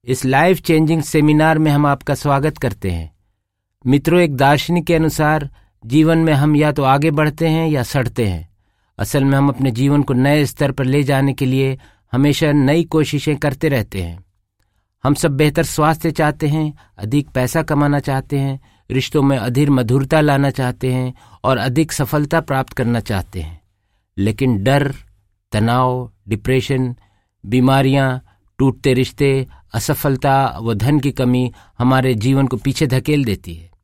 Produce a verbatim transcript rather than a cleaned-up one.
इस life changing seminar में हम आपका स्वागत करते हैं। मित्रों, एक दार्शनिक के अनुसार जीवन में हम या तो आगे बढ़ते हैं या सड़ते हैं। असल में हम अपने जीवन को नए स्तर पर ले जाने के लिए हमेशा नई कोशिशें करते रहते हैं। हम सब बेहतर स्वास्थ्य चाहते हैं, अधिक पैसा कमाना चाहते हैं, रिश्तों में अधिक मधुरता लाना चाहते हैं और अधिक सफलता प्राप्त करना चाहते हैं। लेकिन डर, तनाव, डिप्रेशन, बीमारियां, टूटते रिश्ते, असफलता व धन की कमी हमारे जीवन को पीछे धकेल देती है।